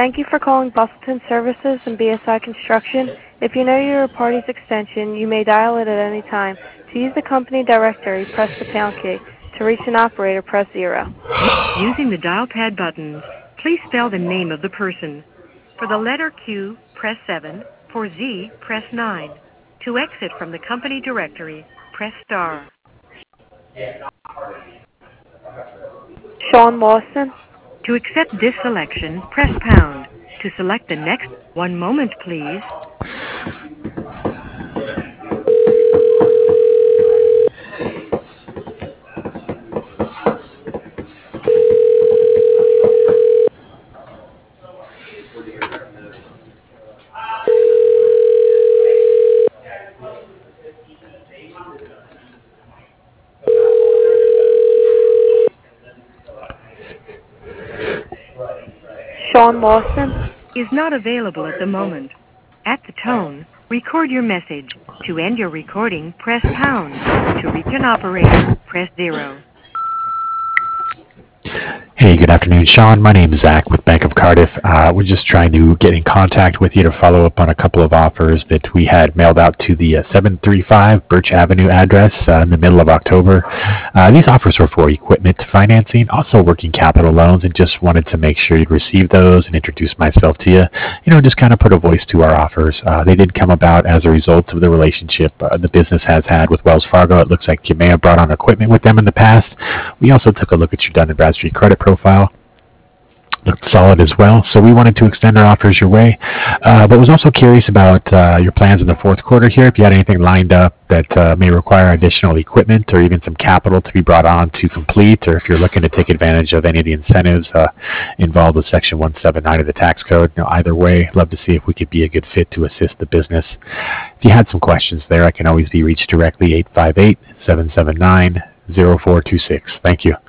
Thank you for calling Bustleton Services and BSI Construction. If you know your party's extension, you may dial it at any time. To use the company directory, press the pound key. To reach an operator, press 0. Using the dial pad buttons, please spell the name of the person. For the letter Q, press 7. For Z, press 9. To exit from the company directory, press star. Sean Lawson. To accept this selection, press pound. To select the next, one moment, please. Sean Lawson is not available at the moment. At the tone, record your message. To end your recording, press pound. To reach an operator, press 0. Hey, good afternoon, Sean. My name is Zach with Bank of Cardiff. We're just trying to get in contact with you to follow up on a couple of offers that we had mailed out to the 735 Birch Avenue address in the middle of October. These offers were for equipment financing, also working capital loans, and just wanted to make sure you'd receive those and introduce myself to you. Just kind of put a voice to our offers. They did come about as a result of the relationship the business has had with Wells Fargo. It looks like you may have brought on equipment with them in the past. We also took a look at your Dun & Bradstreet credit profile. Looked solid as well, so we wanted to extend our offers your way, but was also curious about your plans in the fourth quarter here, if you had anything lined up that may require additional equipment or even some capital to be brought on to complete, or if you're looking to take advantage of any of the incentives involved with Section 179 of the tax code. Either way, love to see if we could be a good fit to assist the business. If you had some questions there, I can always be reached directly, 858-779-0426. Thank you.